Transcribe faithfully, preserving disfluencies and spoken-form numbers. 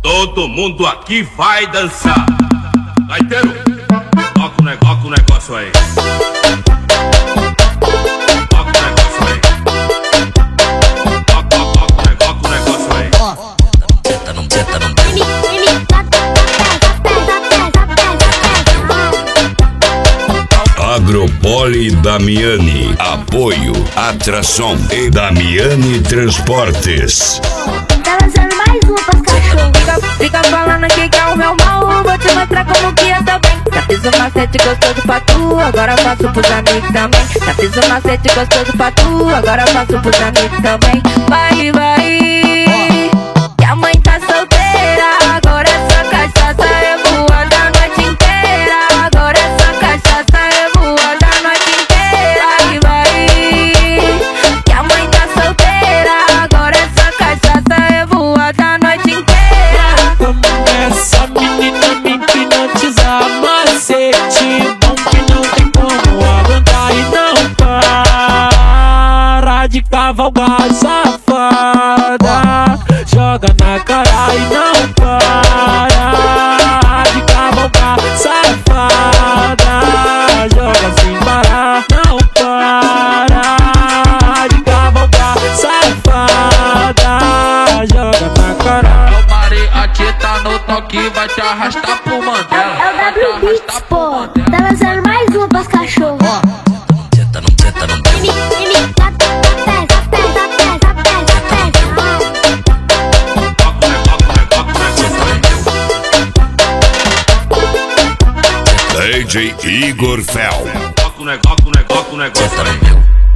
Todo mundo aqui vai dançar. Gaiteiro, toca o negócio, toca o negócio aí. Toca o negócio aí. Toca, toca, toca o negócio, toca o negócio aí. Senta, não senta, não. Agropoli Damiani, apoio, atração e Damiani Transportes. Tá lançando mais uma pras cachorro. Fica, fica falando que quer o meu mal, vou te mostrar como que eu tô bem. Já fiz o macete gostoso pra tu, agora faço pros amigos também. Já fiz o macete gostoso pra tu, agora faço pros amigos também. Vai, vai, que a mãe tá solteira, agora é só cachaça, eu vou andar a noite inteira. Agora é só cachaça, eu vou andar a noite inteira. Vai, vai, que a mãe tá solteira, agora é só cachaça, eu vou andar a noite inteira. Essa menina me hipnotiza, macete bom que não tem como aguentar e não para de cavalgar, safada. Joga na cara e não para de cavalgar, safada. Joga sem parar, não para de cavalgar, safada. Joga na cara. É o Mari, aqui tá no toque, vai te arrastar pro Mandela. É o W Beats, pô. Tá lançando mais uma pras cachorro. Senta, não senta, não. D J Igor Fel. Toca o negócio, toca o negócio, toca o negócio Senta, aí. não.